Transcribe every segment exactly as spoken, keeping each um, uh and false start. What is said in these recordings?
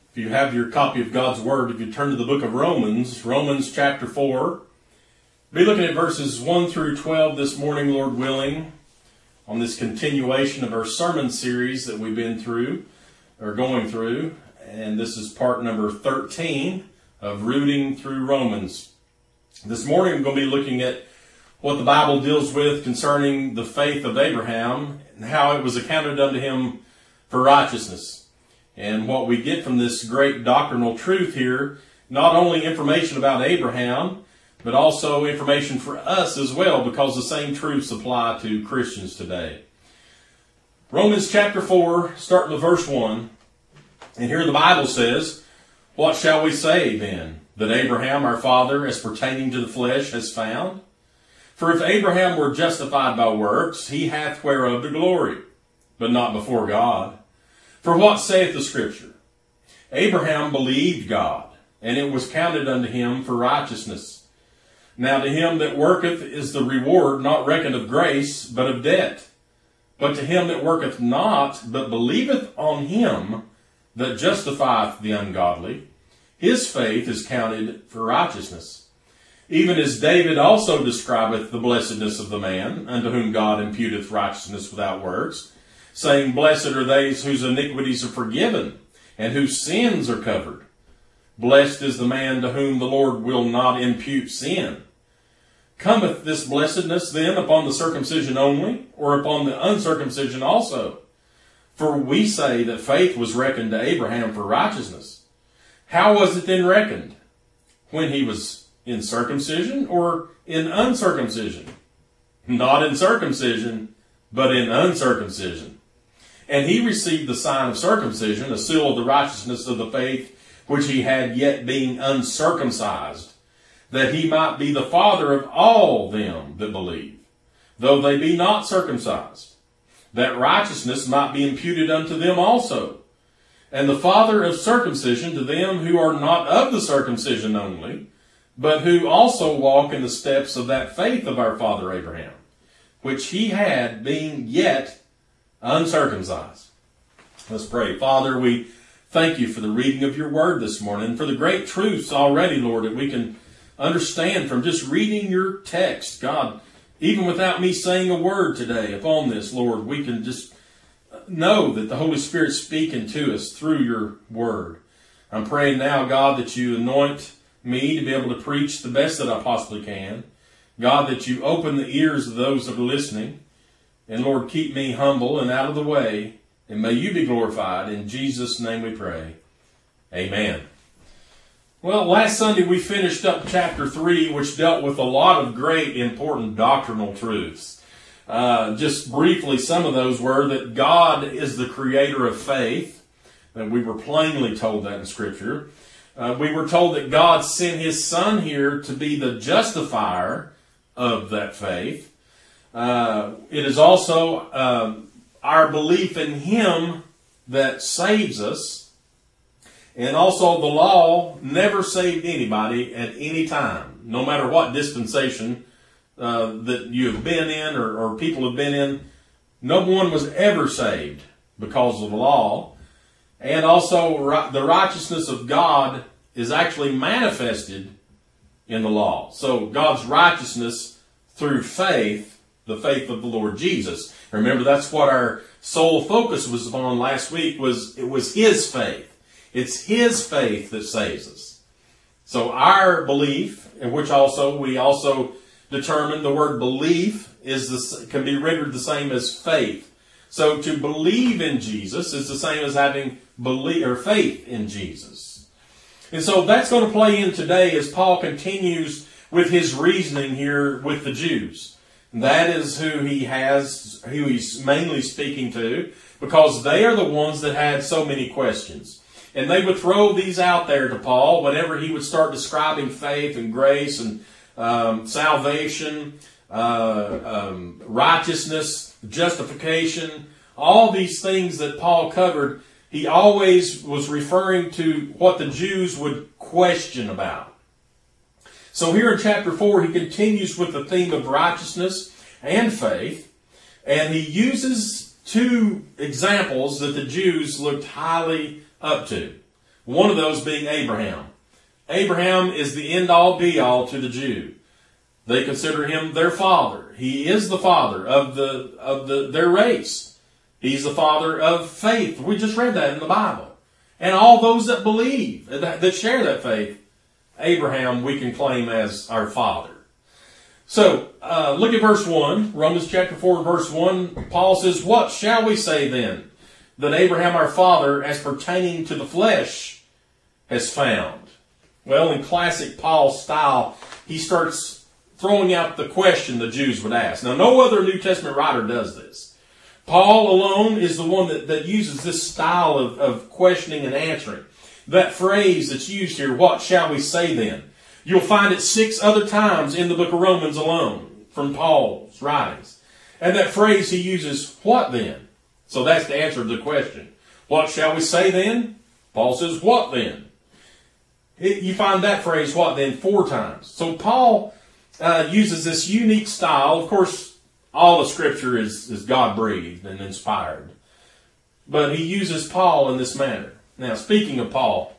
If you have your copy of God's Word, if you turn to the book of Romans, Romans chapter four, we'll be looking at verses one through twelve this morning, Lord willing, on this continuation of our sermon series that we've been through, or going through. And this is part number thirteen of Rooting Through Romans. This morning I'm going to be looking at what the Bible deals with concerning the faith of Abraham and how it was accounted unto him for righteousness. And what we get from this great doctrinal truth here, not only information about Abraham, but also information for us as well, because the same truths apply to Christians today. Romans chapter four, starting with verse one. And here the Bible says, "What shall we say then, that Abraham our father, as pertaining to the flesh, has found? For if Abraham were justified by works, he hath whereof the glory, but not before God. For what saith the Scripture? Abraham believed God, and it was counted unto him for righteousness. Now to him that worketh is the reward not reckoned of grace, but of debt. But to him that worketh not, but believeth on him that justifieth the ungodly, his faith is counted for righteousness. Even as David also describeth the blessedness of the man, unto whom God imputeth righteousness without works, saying, Blessed are they whose iniquities are forgiven, and whose sins are covered. Blessed is the man to whom the Lord will not impute sin. Cometh this blessedness then upon the circumcision only, or upon the uncircumcision also? For we say that faith was reckoned to Abraham for righteousness. How was it then reckoned? When he was in circumcision or in uncircumcision? Not in circumcision, but in uncircumcision. And he received the sign of circumcision, a seal of the righteousness of the faith which he had yet being uncircumcised, that he might be the father of all them that believe, though they be not circumcised, that righteousness might be imputed unto them also, and the father of circumcision to them who are not of the circumcision only, but who also walk in the steps of that faith of our father Abraham, which he had being yet uncircumcised." Let's pray. Father, we thank you for the reading of your word this morning, for the great truths already, Lord, that we can understand from just reading your text. God, even without me saying a word today upon this, Lord, we can just know that the Holy Spirit's speaking to us through your word. I'm praying now, God, that you anoint me to be able to preach the best that I possibly can. God, that you open the ears of those that are listening. And Lord, keep me humble and out of the way, and may you be glorified. In Jesus' name we pray. Amen. Well, last Sunday we finished up chapter three, which dealt with a lot of great important doctrinal truths. Uh, just briefly, some of those were that God is the creator of faith, and we were plainly told that in Scripture. Uh, we were told that God sent his Son here to be the justifier of that faith. Uh, it is also uh, our belief in him that saves us. And also the law never saved anybody at any time, no matter what dispensation uh, that you have been in or, or people have been in. No one was ever saved because of the law. And also ri- the righteousness of God is actually manifested in the law. So God's righteousness through faith, the faith of the Lord Jesus. Remember, that's what our sole focus was upon last week, was it was his faith. It's his faith that saves us. So our belief, in which also we also determined the word belief is the, can be rendered the same as faith. So to believe in Jesus is the same as having belief or faith in Jesus. And so that's going to play in today as Paul continues with his reasoning here with the Jews. That is who he has, who he's mainly speaking to, because they are the ones that had so many questions. And they would throw these out there to Paul whenever he would start describing faith and grace and um, salvation, uh, um, righteousness, justification, all these things that Paul covered. He always was referring to what the Jews would question about. So here in chapter four, he continues with the theme of righteousness and faith, and he uses two examples that the Jews looked highly up to. One of those being Abraham. Abraham is the end-all be-all to the Jew. They consider him their father. He is the father of the of the their race. He's the father of faith. We just read that in the Bible. And all those that believe, that, that share that faith, Abraham we can claim as our father. So, uh, look at verse one, Romans chapter four, verse one. Paul says, "What shall we say then? That Abraham our father, as pertaining to the flesh, has found." Well, in classic Paul style, he starts throwing out the question the Jews would ask. Now, no other New Testament writer does this. Paul alone is the one that, that uses this style of, of questioning and answering. That phrase that's used here, "What shall we say then?" You'll find it six other times in the book of Romans alone from Paul's writings. And that phrase he uses, "What then?" So that's the answer to the question. What shall we say then? Paul says, "What then?" It, you find that phrase, "What then?" four times. So Paul uh, uses this unique style. Of course, all of Scripture is, is God-breathed and inspired. But he uses Paul in this manner. Now, speaking of Paul,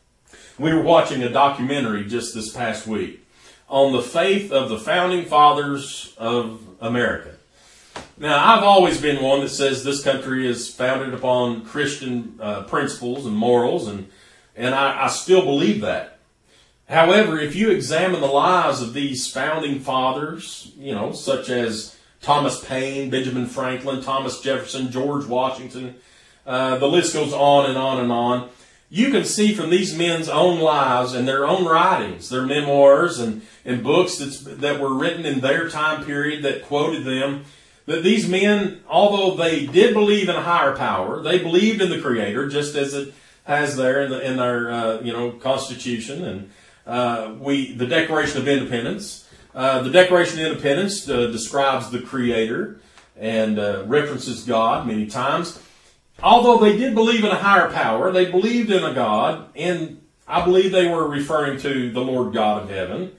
we were watching a documentary just this past week on the faith of the founding fathers of America. Now, I've always been one that says this country is founded upon Christian uh, principles and morals, and, and I, I still believe that. However, if you examine the lives of these founding fathers, you know, such as Thomas Paine, Benjamin Franklin, Thomas Jefferson, George Washington, uh, the list goes on and on and on. You can see from these men's own lives and their own writings, their memoirs and, and books that's, that were written in their time period that quoted them, that these men, although they did believe in a higher power, they believed in the Creator, just as it has there in, the, in our uh, you know Constitution and uh, we the Declaration of Independence. Uh, the Declaration of Independence uh, describes the Creator and uh, references God many times. Although they did believe in a higher power, they believed in a God, and I believe they were referring to the Lord God of heaven.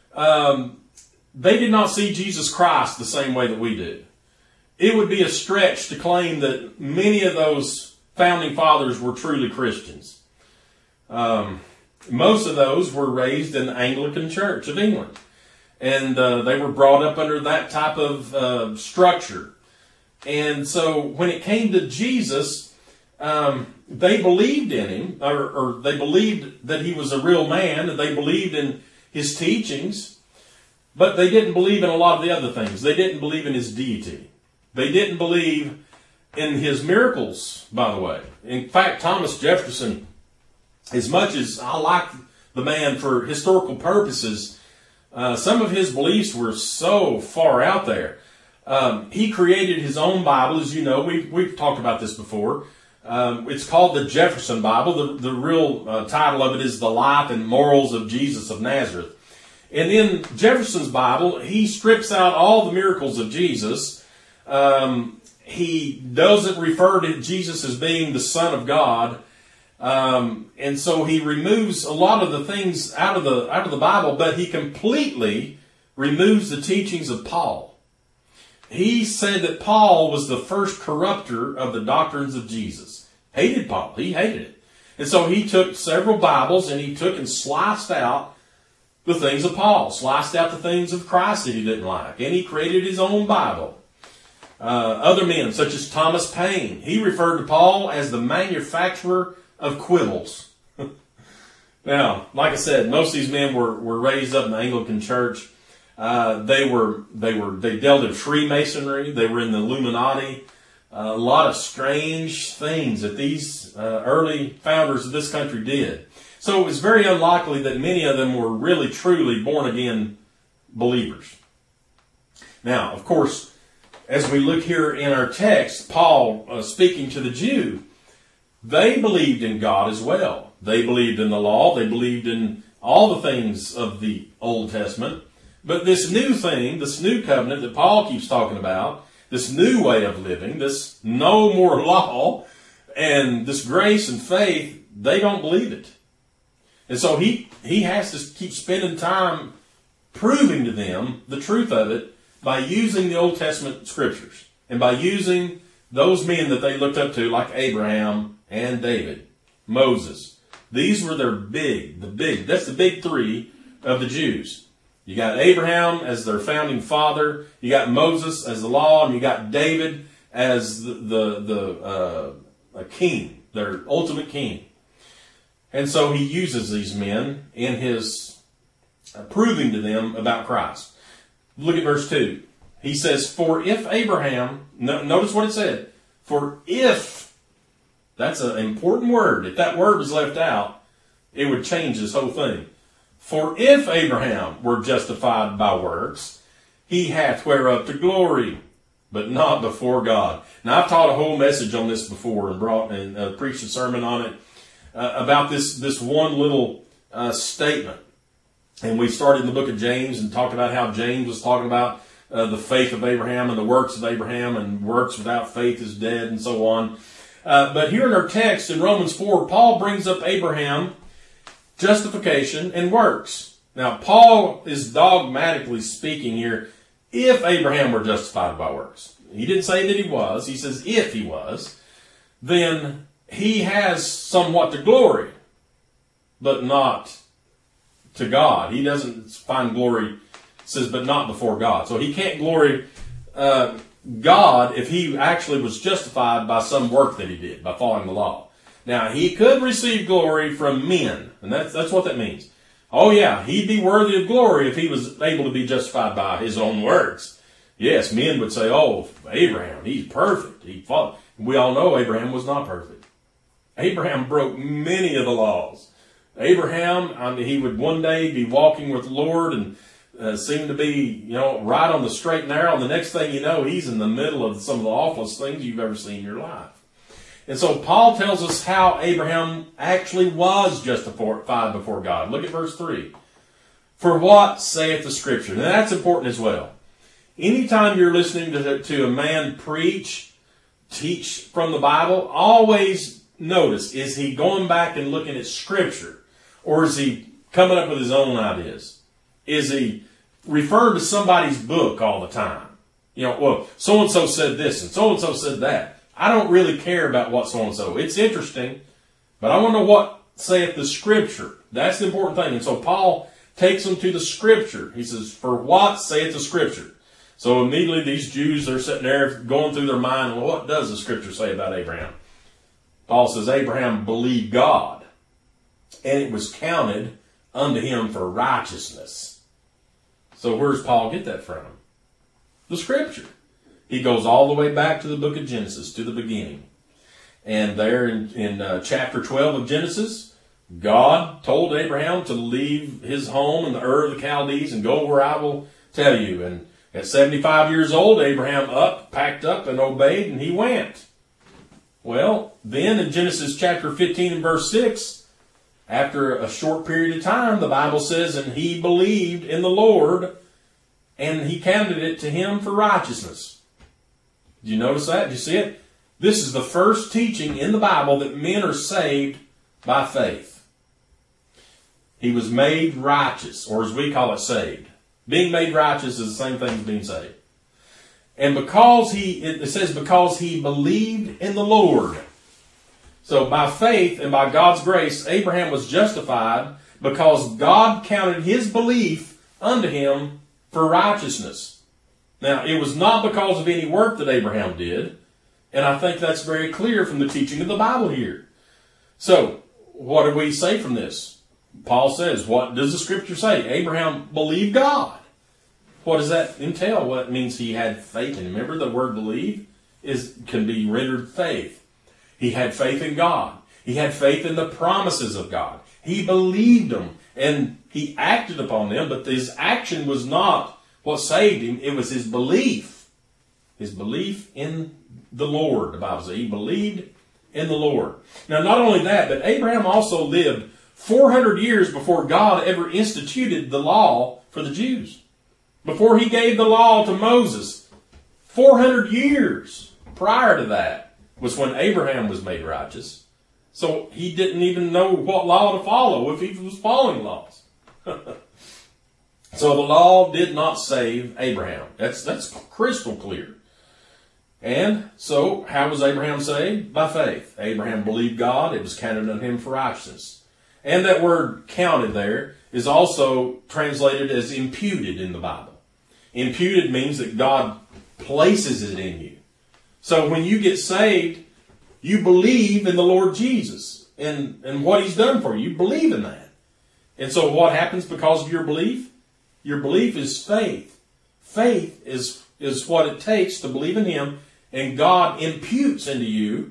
Um, they did not see Jesus Christ the same way that we do. It would be a stretch to claim that many of those founding fathers were truly Christians. Um, most of those were raised in the Anglican Church of England, and uh, they were brought up under that type of uh, structure. And so when it came to Jesus, um, they believed in him, or, or they believed that he was a real man, and they believed in his teachings, but they didn't believe in a lot of the other things. They didn't believe in his deity. They didn't believe in his miracles, by the way. In fact, Thomas Jefferson, as much as I like the man for historical purposes, uh, some of his beliefs were so far out there. Um, he created his own Bible, as you know. We've, we've talked about this before. Um, it's called the Jefferson Bible. The, the real uh, title of it is The Life and Morals of Jesus of Nazareth. And in Jefferson's Bible, he strips out all the miracles of Jesus. Um, he doesn't refer to Jesus as being the Son of God. Um, and so he removes a lot of the things out of the, out of the Bible, but he completely removes the teachings of Paul. He said that Paul was the first corrupter of the doctrines of Jesus. Hated Paul. He hated it. And so he took several Bibles and he took and sliced out the things of Paul, sliced out the things of Christ that he didn't like, and he created his own Bible. Uh, other men, such as Thomas Paine, he referred to Paul as the manufacturer of quibbles. Now, like I said, most of these men were, were raised up in the Anglican Church. Uh, they were, they were, they dealt in Freemasonry. They were in the Illuminati. Uh, a lot of strange things that these uh, early founders of this country did. So it was very unlikely that many of them were really, truly born-again believers. Now, of course, as we look here in our text, Paul uh, speaking to the Jew, they believed in God as well. They believed in the law. They believed in all the things of the Old Testament. But this new thing, this new covenant that Paul keeps talking about, this new way of living, this no more law, and this grace and faith, they don't believe it. And so he, he has to keep spending time proving to them the truth of it by using the Old Testament scriptures and by using those men that they looked up to, like Abraham and David, Moses, These were their big, the big, that's the big three of the Jews. You got Abraham as their founding father, you got Moses as the law, and you got David as the, the, the uh, a king, their ultimate king. And so he uses these men in his uh, proving to them about Christ. Look at verse two. He says, for if Abraham, no, notice what it said, for if, that's an important word. If that word was left out, it would change this whole thing. For if Abraham were justified by works, he hath whereof to glory, but not before God. Now, I've taught a whole message on this before and brought and uh, preached a sermon on it uh, about this, this one little uh, statement. And we started in the book of James and talked about how James was talking about uh, the faith of Abraham and the works of Abraham, and works without faith is dead, and so on. Uh, but here in our text in Romans four, Paul brings up Abraham, justification, and works. Now, Paul is dogmatically speaking here, if Abraham were justified by works. He didn't say that he was. He says if he was, then he has somewhat to glory, but not to God. He doesn't find glory, says, but not before God. So he can't glory uh, God if he actually was justified by some work that he did, by following the law. Now, he could receive glory from men, and that's, that's what that means. Oh yeah, he'd be worthy of glory if he was able to be justified by his own works. Yes, men would say, oh, Abraham, he's perfect. He fought. We all know Abraham was not perfect. Abraham broke many of the laws. Abraham, I mean, he would one day be walking with the Lord and uh, seem to be, you know, right on the straight and narrow. And the next thing you know, he's in the middle of some of the awfulest things you've ever seen in your life. And so Paul tells us how Abraham actually was justified before God. Look at verse three. For what saith the Scripture? Now that's important as well. Anytime you're listening to, to a man preach, teach from the Bible, always notice, is he going back and looking at Scripture? Or is he coming up with his own ideas? Is he referring to somebody's book all the time? You know, well, so-and-so said this and so-and-so said that. I don't really care about what so-and-so. It's interesting, but I want to know what saith the Scripture. That's the important thing. And so Paul takes them to the Scripture. He says, for what saith the Scripture? So immediately these Jews are sitting there going through their mind, well, what does the Scripture say about Abraham? Paul says, Abraham believed God, and it was counted unto him for righteousness. So where does Paul get that from? The Scripture. He goes all the way back to the book of Genesis, to the beginning. And there in, in uh, chapter twelve of Genesis, God told Abraham to leave his home in the Ur of the Chaldees and go where I will tell you. And at seventy-five years old, Abraham up, packed up and obeyed, and he went. Well, then in Genesis chapter fifteen and verse six, after a short period of time, the Bible says, and he believed in the Lord, and he counted it to him for righteousness. Did you notice that? Did you see it? This is the first teaching in the Bible that men are saved by faith. He was made righteous, or as we call it, saved. Being made righteous is the same thing as being saved. And because he, it says, because he believed in the Lord. So by faith and by God's grace, Abraham was justified because God counted his belief unto him for righteousness. Now, it was not because of any work that Abraham did, and I think that's very clear from the teaching of the Bible here. So, what do we say from this? Paul says, what does the Scripture say? Abraham believed God. What does that entail? Well, it means he had faith. And remember, the word believe is can be rendered faith. He had faith in God. He had faith in the promises of God. He believed them, and he acted upon them, but his action was not what saved him. It was his belief. His belief in the Lord, the Bible says. He believed in the Lord. Now, not only that, but Abraham also lived four hundred years before God ever instituted the law for the Jews. Before he gave the law to Moses, four hundred years prior to that was when Abraham was made righteous. So he didn't even know what law to follow if he was following laws. So the law did not save Abraham. That's, that's crystal clear. And so how was Abraham saved? By faith. Abraham believed God. It was counted on him for righteousness. And that word counted there is also translated as imputed in the Bible. Imputed means that God places it in you. So when you get saved, you believe in the Lord Jesus and, and what He's done for you. You believe in that. And so what happens because of your belief? Your belief is faith. Faith is, is what it takes to believe in Him, and God imputes into you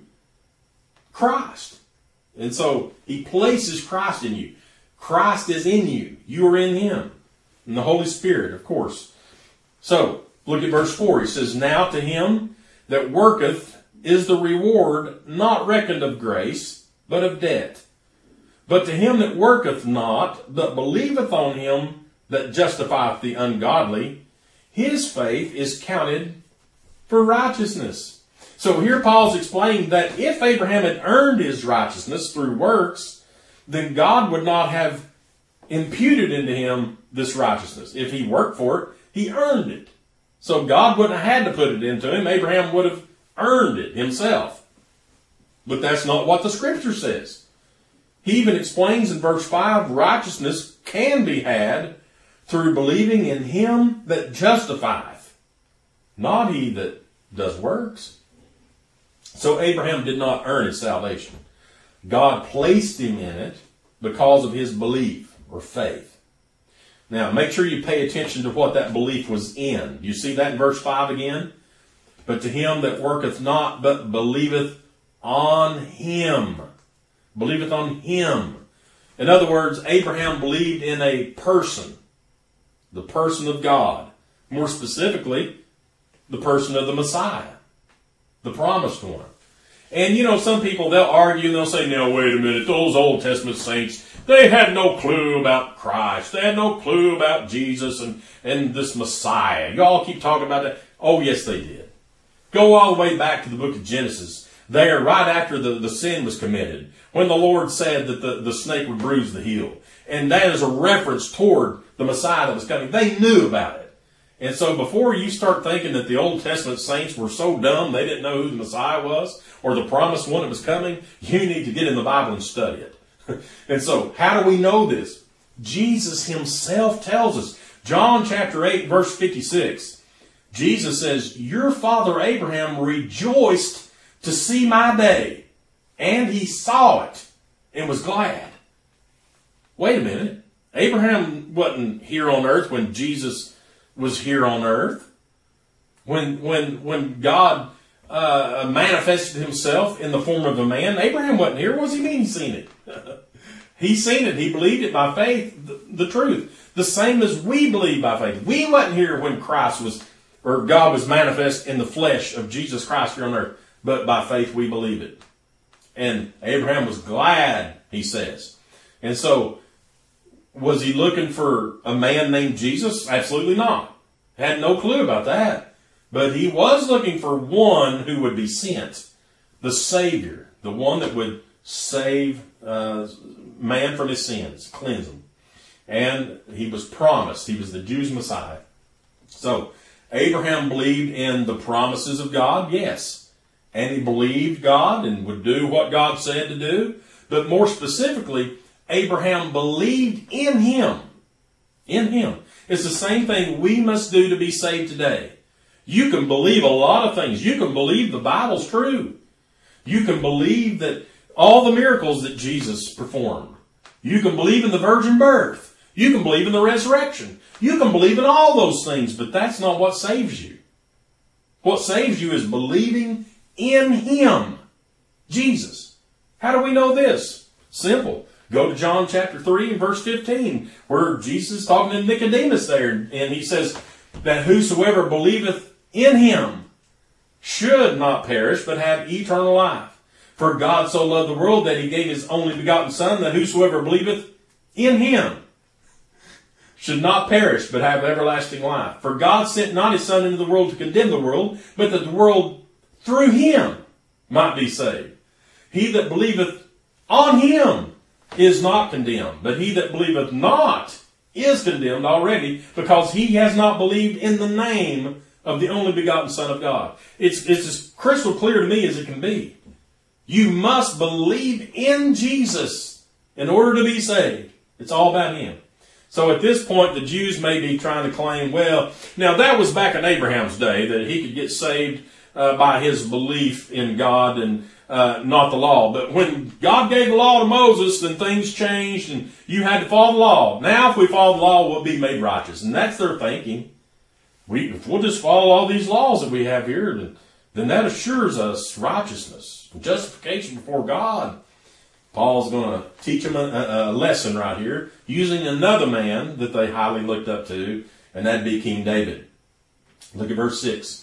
Christ. And so He places Christ in you. Christ is in you. You are in Him. And the Holy Spirit, of course. So, look at verse four. He says, "Now to him that worketh is the reward not reckoned of grace, but of debt. But to him that worketh not, but believeth on him that justifieth the ungodly, his faith is counted for righteousness." So here Paul's explaining that if Abraham had earned his righteousness through works, then God would not have imputed into him this righteousness. If he worked for it, he earned it. So God wouldn't have had to put it into him. Abraham would have earned it himself. But that's not what the Scripture says. He even explains in verse five, righteousness can be had through believing in him that justifieth, not he that does works. So Abraham did not earn his salvation. God placed him in it because of his belief or faith. Now, make sure you pay attention to what that belief was in. You see that in verse five again? "But to him that worketh not, but believeth on him." Believeth on him. In other words, Abraham believed in a person. The person of God. More specifically, the person of the Messiah. The promised one. And you know, some people, they'll argue and they'll say, "Now, wait a minute, those Old Testament saints, they had no clue about Christ. They had no clue about Jesus and, and this Messiah. Y'all keep talking about that." Oh, yes, they did. Go all the way back to the book of Genesis. There, right after the, the sin was committed, when the Lord said that the, the snake would bruise the heel. And that is a reference toward the Messiah that was coming. They knew about it. And so before you start thinking that the Old Testament saints were so dumb they didn't know who the Messiah was or the promised one that was coming, you need to get in the Bible and study it. And so, how do we know this? Jesus himself tells us. John chapter eight, verse fifty-six. Jesus says, "Your father Abraham rejoiced to see my day, and he saw it and was glad." Wait a minute. Abraham wasn't here on earth when Jesus was here on earth. When, when, when God uh, manifested himself in the form of a man, Abraham wasn't here. What does he mean he's seen it? He seen it. He believed it by faith, the, the truth. The same as we believe by faith. We wasn't here when Christ was, or God was manifest in the flesh of Jesus Christ here on earth. But by faith we believe it. And Abraham was glad, he says. And so, was he looking for a man named Jesus? Absolutely not. Had no clue about that. But he was looking for one who would be sent. The Savior. The one that would save uh, man from his sins. Cleanse him. And he was promised. He was the Jews' Messiah. So, Abraham believed in the promises of God. Yes. And he believed God and would do what God said to do. But more specifically, Abraham believed in him. In him. It's the same thing we must do to be saved today. You can believe a lot of things. You can believe the Bible's true. You can believe that all the miracles that Jesus performed. You can believe in the virgin birth. You can believe in the resurrection. You can believe in all those things, but that's not what saves you. What saves you is believing in him. Jesus. How do we know this? Simple. Go to John chapter three and verse fifteen, where Jesus is talking to Nicodemus there, and he says that whosoever believeth in him should not perish, but have eternal life. For God so loved the world that he gave his only begotten Son, that whosoever believeth in him should not perish, but have everlasting life. For God sent not his Son into the world to condemn the world, but that the world through him might be saved. He that believeth on him is not condemned, but he that believeth not is condemned already, because he has not believed in the name of the only begotten Son of God. It's, it's as crystal clear to me as it can be. You must believe in Jesus. in order to be saved. It's all about him. So at this point, the Jews may be trying to claim, well, now that was back in Abraham's day, that he could get saved uh, by his belief in God and uh, not the law. But when God gave the law to Moses, then things changed and you had to follow the law. Now if we follow the law, we'll be made righteous. And that's their thinking. We, if we'll just follow all these laws that we have here, then, then that assures us righteousness, justification before God. Paul's going to teach them a, a lesson right here, using another man that they highly looked up to, and that'd be King David. Look at verse six.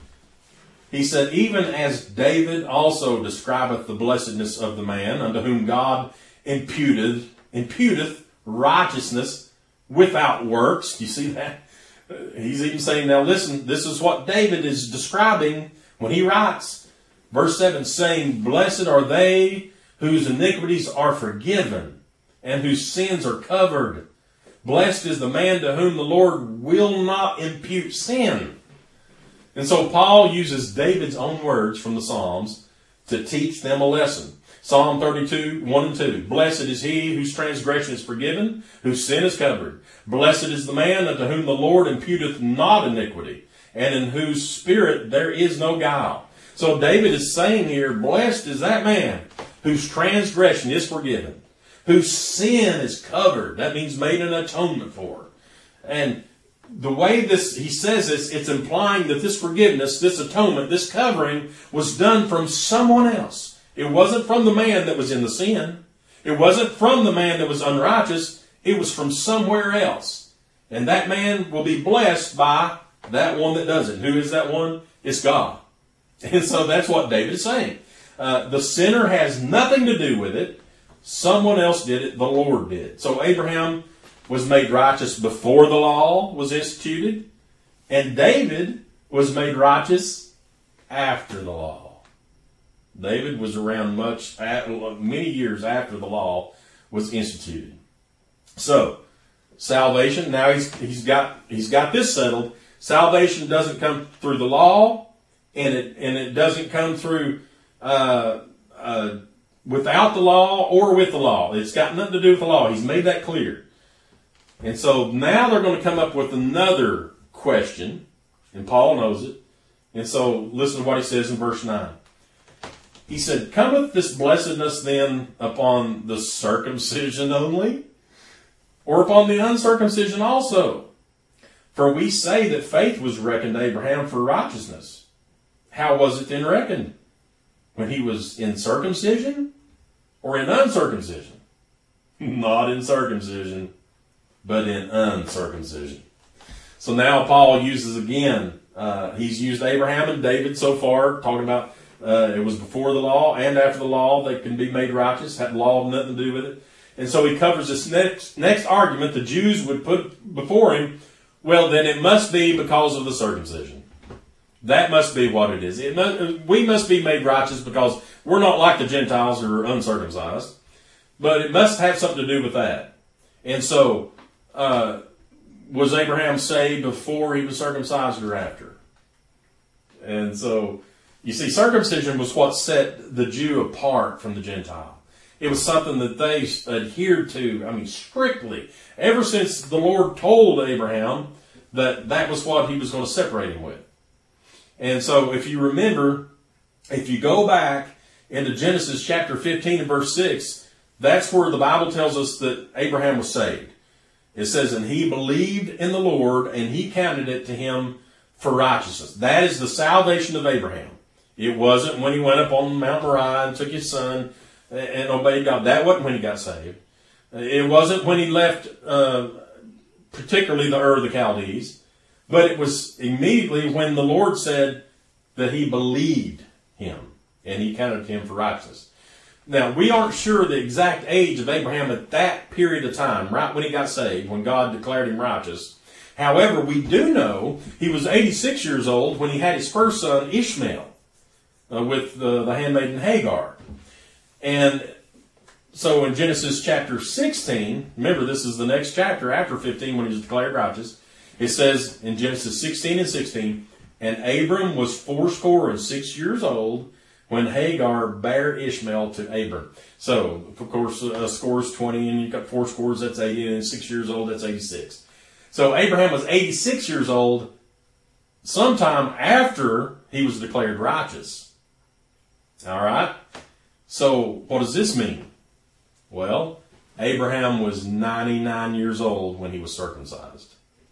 He said, even as David also describeth the blessedness of the man unto whom God imputed, imputeth righteousness without works. Do you see that? He's even saying, now listen, this is what David is describing when he writes. Verse seven, saying, blessed are they whose iniquities are forgiven and whose sins are covered. Blessed is the man to whom the Lord will not impute sin. And so Paul uses David's own words from the Psalms to teach them a lesson. Psalm thirty-two, one and two. Blessed is he whose transgression is forgiven, whose sin is covered. Blessed is the man unto whom the Lord imputeth not iniquity, and in whose spirit there is no guile. So David is saying here, blessed is that man whose transgression is forgiven, whose sin is covered. That means made an atonement for. And the way this he says this, it's implying that this forgiveness, this atonement, this covering was done from someone else. It wasn't from the man that was in the sin. It wasn't from the man that was unrighteous. It was from somewhere else. And that man will be blessed by that one that does it. Who is that one? It's God. And so that's what David is saying. Uh, the sinner has nothing to do with it. Someone else did it. The Lord did. So Abraham was made righteous before the law was instituted. And David was made righteous after the law. David was around much, many years after the law was instituted. So, salvation, now he's, he's got, he's got this settled. Salvation doesn't come through the law, and it, and it doesn't come through, uh, uh, without the law or with the law. It's got nothing to do with the law. He's made that clear. And so now they're going to come up with another question, and Paul knows it. And so listen to what he says in verse nine. He said, cometh this blessedness then upon the circumcision only, or upon the uncircumcision also? For we say that faith was reckoned to Abraham for righteousness. How was it then reckoned? When he was in circumcision or in uncircumcision? Not in circumcision, but in uncircumcision. So now Paul uses again, uh, he's used Abraham and David so far, talking about Uh, it was before the law and after the law they can be made righteous. Had the law nothing to do with it. And so he covers this next next argument the Jews would put before him. Well, then it must be because of the circumcision. That must be what it is. It must, we must be made righteous because we're not like the Gentiles who are uncircumcised. But it must have something to do with that. And so, uh, was Abraham saved before he was circumcised or after? And so, you see, circumcision was what set the Jew apart from the Gentile. It was something that they adhered to, I mean, strictly. Ever since the Lord told Abraham that that was what he was going to separate him with. And so if you remember, if you go back into Genesis chapter fifteen and verse six, that's where the Bible tells us that Abraham was saved. It says, and he believed in the Lord, and he counted it to him for righteousness. That is the salvation of Abraham. It wasn't when he went up on Mount Moriah and took his son and obeyed God. That wasn't when he got saved. It wasn't when he left, uh, particularly the Ur of the Chaldees. But it was immediately when the Lord said that he believed him and he counted him for righteousness. Now, we aren't sure the exact age of Abraham at that period of time, right when he got saved, when God declared him righteous. However, we do know he was eighty-six years old when he had his first son, Ishmael. Uh, with the, the handmaiden Hagar. And so in Genesis chapter sixteen, remember this is the next chapter after fifteen when he was declared righteous, it says in Genesis sixteen and sixteen, and Abram was fourscore and six years old when Hagar bare Ishmael to Abram. So, of course, a score is twenty, and you've got four scores, that's eighty, and six years old, that's eighty-six. So Abraham was eighty-six years old sometime after he was declared righteous. All right? So, what does this mean? Well, Abraham was ninety-nine years old when he was circumcised.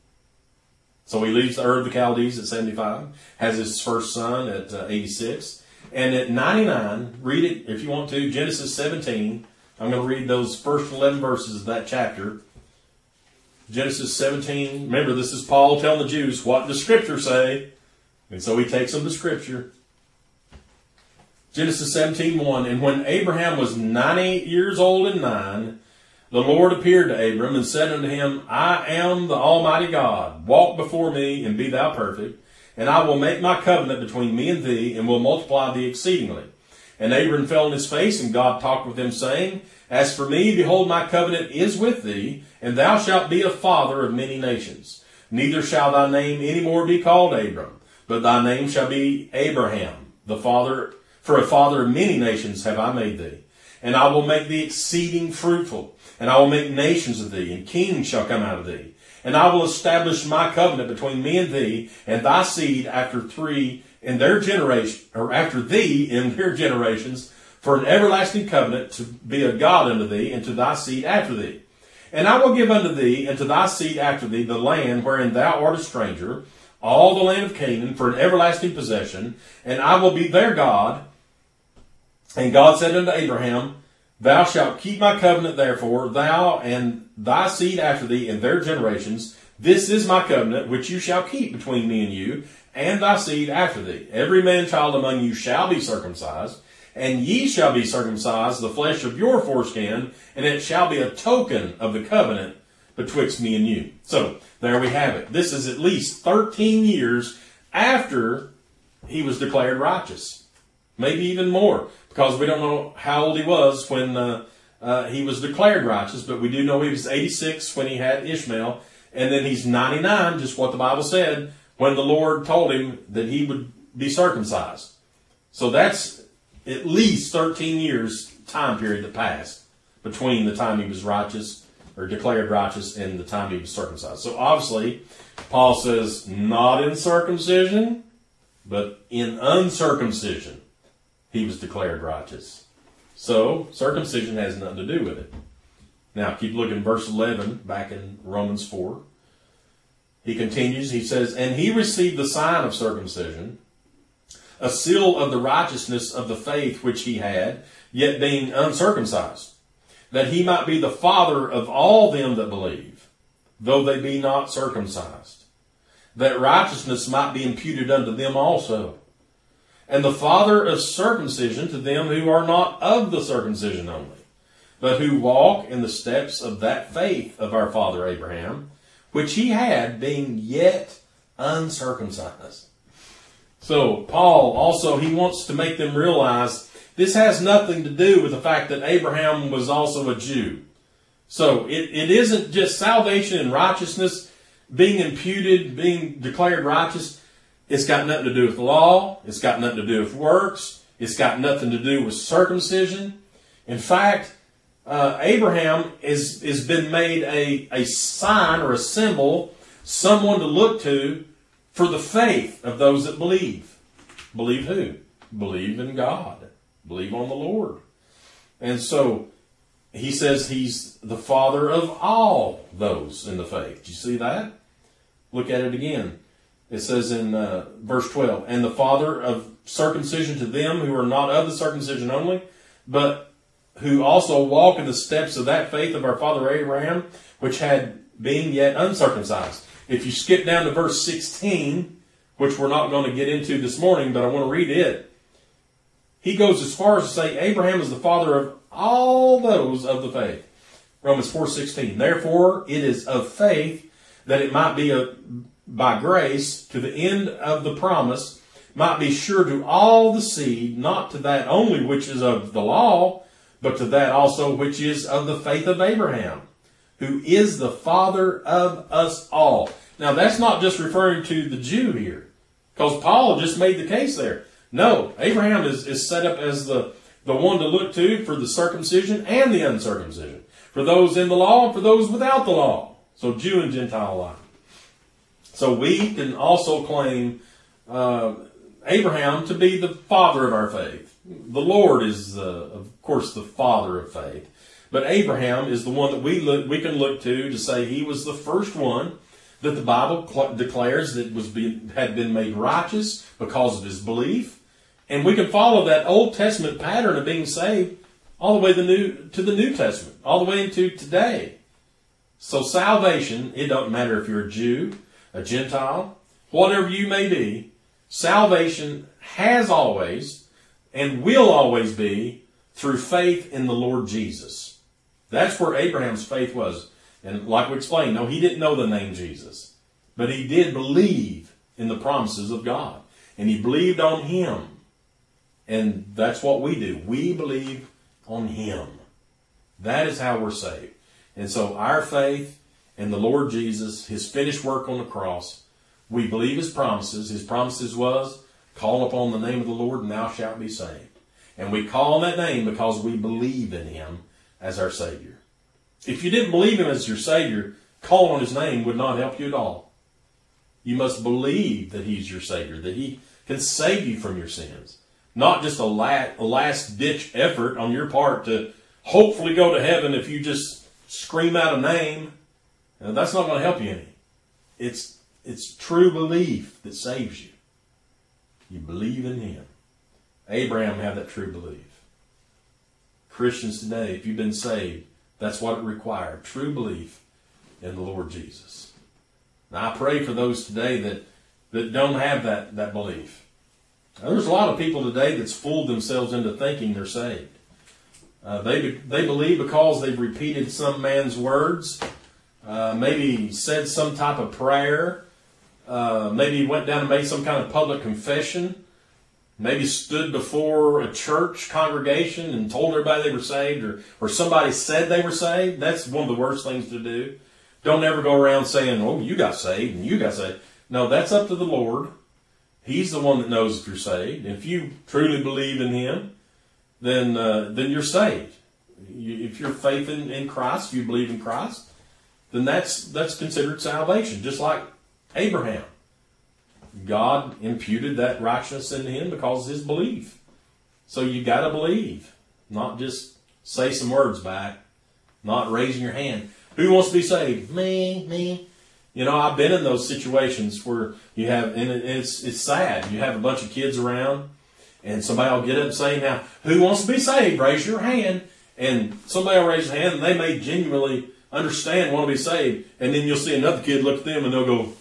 So he leaves the Ur of the Chaldees at seventy-five, has his first son at uh, eighty-six, and at ninety-nine, read it if you want to, Genesis seventeen. I'm going to read those first eleven verses of that chapter. Genesis seventeen. Remember, this is Paul telling the Jews what the Scripture say, and so he takes them to Scripture. Genesis seventeen one. And when Abraham was ninety years old and nine, the Lord appeared to Abram and said unto him, I am the Almighty God. Walk before me and be thou perfect, and I will make my covenant between me and thee, and will multiply thee exceedingly. And Abram fell on his face, and God talked with him, saying, As for me, behold, my covenant is with thee, and thou shalt be a father of many nations. Neither shall thy name any more be called Abram, but thy name shall be Abraham, the father, for a father of many nations have I made thee. And I will make thee exceeding fruitful, and I will make nations of thee, and kings shall come out of thee. And I will establish my covenant between me and thee, and thy seed after three in their generation, or after thee in their generations, for an everlasting covenant to be a God unto thee, and to thy seed after thee. And I will give unto thee, and to thy seed after thee, the land wherein thou art a stranger, all the land of Canaan, for an everlasting possession, and I will be their God. And God said unto Abraham, Thou shalt keep my covenant, therefore, thou and thy seed after thee in their generations. This is my covenant, which you shall keep between me and you, and thy seed after thee. Every man child among you shall be circumcised, and ye shall be circumcised, the flesh of your foreskin, and it shall be a token of the covenant betwixt me and you. So, there we have it. This is at least thirteen years after he was declared righteous. Maybe even more, because we don't know how old he was when uh, uh, he was declared righteous, but we do know he was eighty-six when he had Ishmael, and then he's ninety-nine, just what the Bible said, when the Lord told him that he would be circumcised. So that's at least thirteen years time period that passed between the time he was righteous, or declared righteous, and the time he was circumcised. So obviously, Paul says, not in circumcision, but in uncircumcision he was declared righteous. So, circumcision has nothing to do with it. Now, keep looking at verse eleven, back in Romans four. He continues, he says, And he received the sign of circumcision, a seal of the righteousness of the faith which he had, yet being uncircumcised, that he might be the father of all them that believe, though they be not circumcised, that righteousness might be imputed unto them also. And the father of circumcision to them who are not of the circumcision only, but who walk in the steps of that faith of our father Abraham, which he had, being yet uncircumcised. So, Paul also, he wants to make them realize this has nothing to do with the fact that Abraham was also a Jew. So, it, it isn't just salvation and righteousness, being imputed, being declared righteous. It's got nothing to do with law. It's got nothing to do with works. It's got nothing to do with circumcision. In fact, uh, Abraham is, is been made a, a sign or a symbol, someone to look to for the faith of those that believe. Believe who? Believe in God. Believe on the Lord. And so, he says he's the father of all those in the faith. Do you see that? Look at it again. It says in uh, verse twelve, And the father of circumcision to them who are not of the circumcision only, but who also walk in the steps of that faith of our father Abraham, which had been yet uncircumcised. If you skip down to verse sixteen, which we're not going to get into this morning, but I want to read it. He goes as far as to say Abraham is the father of all those of the faith. Romans four sixteen. Therefore, it is of faith that it might be a by grace, to the end of the promise, might be sure to all the seed, not to that only which is of the law, but to that also which is of the faith of Abraham, who is the father of us all. Now, that's not just referring to the Jew here, because Paul just made the case there. No, Abraham is, is set up as the, the one to look to for the circumcision and the uncircumcision, for those in the law and for those without the law. So Jew and Gentile alike. So we can also claim uh, Abraham to be the father of our faith. The Lord is, uh, of course, the father of faith. But Abraham is the one that we look, we can look to to say he was the first one that the Bible cl- declares that was being, had been made righteous because of his belief. And we can follow that Old Testament pattern of being saved all the way the new, to the New Testament, all the way into today. So salvation, it doesn't matter if you're a Jew, a Gentile, whatever you may be, salvation has always and will always be through faith in the Lord Jesus. That's where Abraham's faith was. And like we explained, no, he didn't know the name Jesus, but he did believe in the promises of God, and he believed on him. And that's what we do. We believe on him. That is how we're saved. And so our faith in the Lord Jesus, his finished work on the cross, we believe his promises. His promises was, call upon the name of the Lord and thou shalt be saved. And we call on that name because we believe in him as our Savior. If you didn't believe him as your Savior, calling on his name would not help you at all. You must believe that he's your Savior, that he can save you from your sins. Not just a last-ditch effort on your part to hopefully go to heaven if you just scream out a name. Now, that's not going to help you any. It's, it's true belief that saves you. You believe in him. Abraham had that true belief. Christians today, if you've been saved, that's what it required. True belief in the Lord Jesus. Now, I pray for those today that, that don't have that, that belief. Now, there's a lot of people today that's fooled themselves into thinking they're saved. Uh, they, they believe because they've repeated some man's words, uh, maybe said some type of prayer, uh, maybe went down and made some kind of public confession, maybe stood before a church congregation and told everybody they were saved, or, or somebody said they were saved. That's one of the worst things to do. Don't ever go around saying, oh, you got saved and you got saved. No, that's up to the Lord. He's the one that knows if you're saved. If you truly believe in him, then uh, then you're saved. You, if you're faith in, in Christ, if you believe in Christ, then that's that's considered salvation, just like Abraham. God imputed that righteousness into him because of his belief. So you got to believe, not just say some words back, not raising your hand. Who wants to be saved? Me, me. You know, I've been in those situations where you have, and it's it's sad. You have a bunch of kids around, and somebody will get up and say, now, who wants to be saved? Raise your hand. And somebody will raise their hand, and they may genuinely understand, want to be saved. And then you'll see another kid look at them, and they'll go,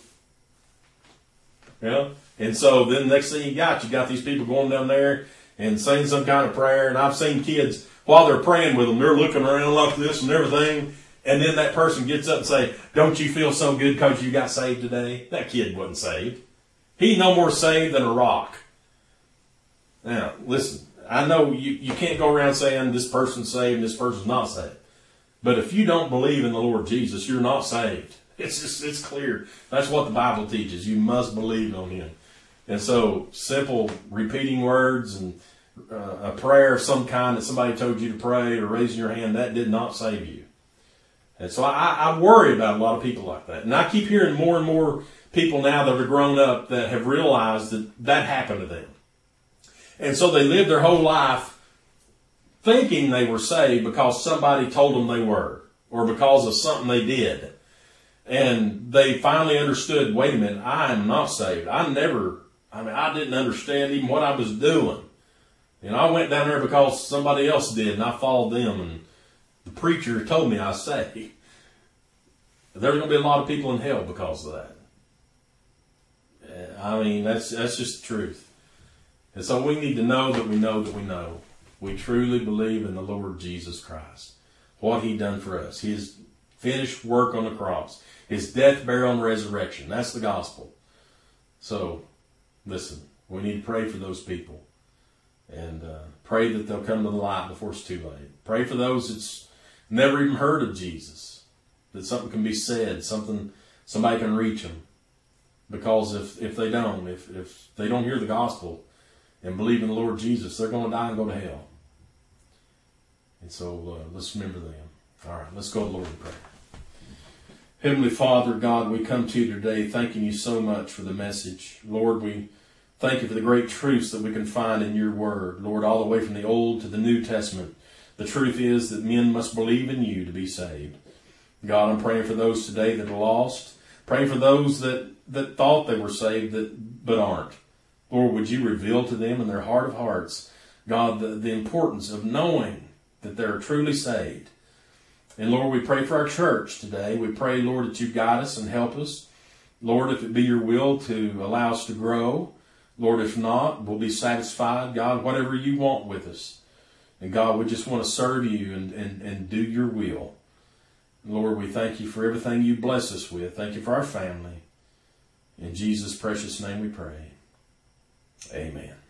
yeah. And so then the next thing you got, you got these people going down there and saying some kind of prayer. And I've seen kids, while they're praying with them, they're looking around like this and everything. And then that person gets up and say, don't you feel so good because you got saved today? That kid wasn't saved. He's no more saved than a rock. Now, listen, I know you, you can't go around saying this person's saved and this person's not saved. But if you don't believe in the Lord Jesus, you're not saved. It's just, it's clear. That's what the Bible teaches. You must believe on him. And so simple repeating words and uh, a prayer of some kind that somebody told you to pray or raising your hand, that did not save you. And so I, I worry about a lot of people like that. And I keep hearing more and more people now that are grown up that have realized that that happened to them. And so they lived their whole life thinking they were saved because somebody told them they were, or because of something they did. And they finally understood, wait a minute, I am not saved. I never, I mean, I didn't understand even what I was doing. You know, I went down there because somebody else did, and I followed them, and the preacher told me I was saved. There's going to be a lot of people in hell because of that. I mean, that's that's just the truth. And so we need to know that we know that we know. We truly believe in the Lord Jesus Christ. What he done for us. His finished work on the cross. His death, burial, and resurrection. That's the gospel. So, listen, we need to pray for those people. And uh, pray that they'll come to the light before it's too late. Pray for those that's never even heard of Jesus. That something can be said. Something, somebody can reach them. Because if, if they don't, if, if they don't hear the gospel, and believe in the Lord Jesus, they're going to die and go to hell. And so uh, let's remember them. All right, let's go to the Lord in prayer. Heavenly Father, God, we come to you today thanking you so much for the message. Lord, we thank you for the great truths that we can find in your word. Lord, all the way from the Old to the New Testament. The truth is that men must believe in you to be saved. God, I'm praying for those today that are lost. Praying for those that, that thought they were saved that but aren't. Lord, would you reveal to them in their heart of hearts, God, the, the importance of knowing that they're truly saved. And Lord, we pray for our church today. We pray, Lord, that you guide us and help us. Lord, if it be your will to allow us to grow. Lord, if not, we'll be satisfied. God, whatever you want with us. And God, we just want to serve you and, and, and do your will. Lord, we thank you for everything you bless us with. Thank you for our family. In Jesus' precious name we pray. Amen.